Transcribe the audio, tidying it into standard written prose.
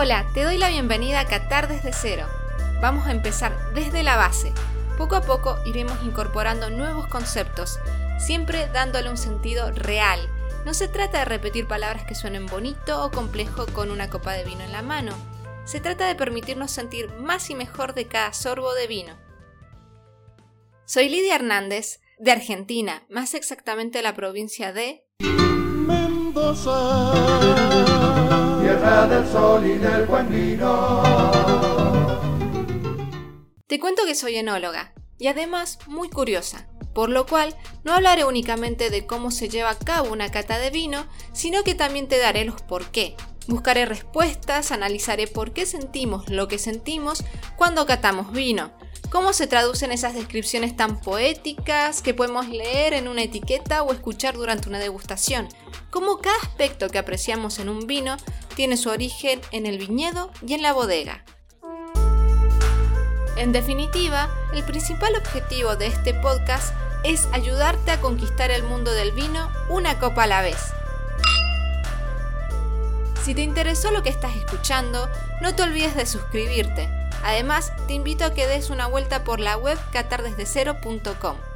Hola, te doy la bienvenida a Catar desde cero. Vamos a empezar desde la base. Poco a poco iremos incorporando nuevos conceptos, siempre dándole un sentido real. No se trata de repetir palabras que suenen bonito o complejo con una copa de vino en la mano. Se trata de permitirnos sentir más y mejor de cada sorbo de vino. Soy Lidia Hernández, de Argentina, más exactamente de la provincia de Mendoza, tierra del sol y del buen vino. Te cuento que soy enóloga y además muy curiosa, por lo cual no hablaré únicamente de cómo se lleva a cabo una cata de vino, sino que también te daré los por qué. Buscaré respuestas, analizaré por qué sentimos lo que sentimos cuando catamos vino, cómo se traducen esas descripciones tan poéticas que podemos leer en una etiqueta o escuchar durante una degustación, cómo cada aspecto que apreciamos en un vino tiene su origen en el viñedo y en la bodega. En definitiva, el principal objetivo de este podcast es ayudarte a conquistar el mundo del vino una copa a la vez. Si te interesó lo que estás escuchando, no te olvides de suscribirte. Además, te invito a que des una vuelta por la web catardesdecero.com.